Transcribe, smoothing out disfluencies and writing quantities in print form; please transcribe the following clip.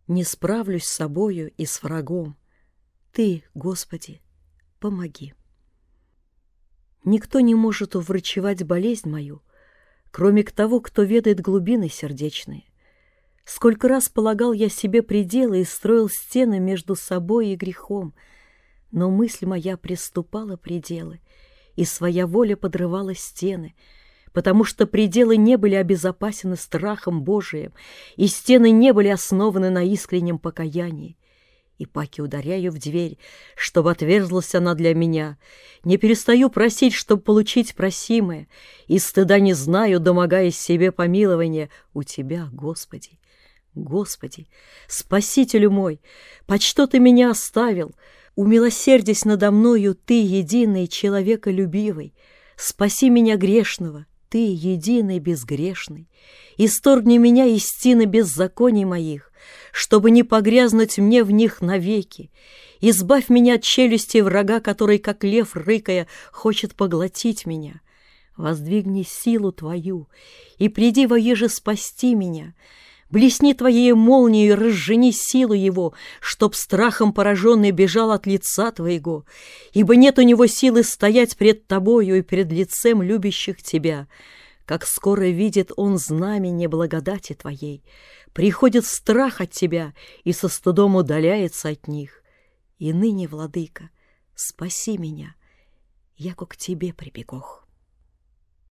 Не справлюсь с собою и с врагом. Ты, Господи, помоги. Никто не может уврачевать болезнь мою, кроме того, кто ведает глубины сердечные. Сколько раз полагал я себе пределы и строил стены между собой и грехом, но мысль моя приступала пределы, и своя воля подрывала стены, потому что пределы не были обезопасены страхом Божиим, и стены не были основаны на искреннем покаянии. И паки ударяю в дверь, чтобы отверзлась она для меня. Не перестаю просить, чтобы получить просимое, и стыда не знаю, домогаясь себе помилования у Тебя, Господи. Господи, Спасителю мой, под что Ты меня оставил? Умилосердись надо мною, Ты, единый, человеколюбивый. Спаси меня грешного, Ты, единый, безгрешный. Исторгни меня из тины беззаконий моих, чтобы не погрязнуть мне в них навеки. Избавь меня от челюсти врага, который, как лев рыкая, хочет поглотить меня. Воздвигни силу Твою и приди воеже спасти меня. Блесни Твоей молнией и разжени силу его, чтоб страхом пораженный бежал от лица Твоего, ибо нет у него силы стоять пред Тобою и пред лицем любящих Тебя. Как скоро видит он знамение благодати Твоей, приходит страх от Тебя и со стыдом удаляется от них. И ныне, Владыка, спаси меня, яко к Тебе прибегох.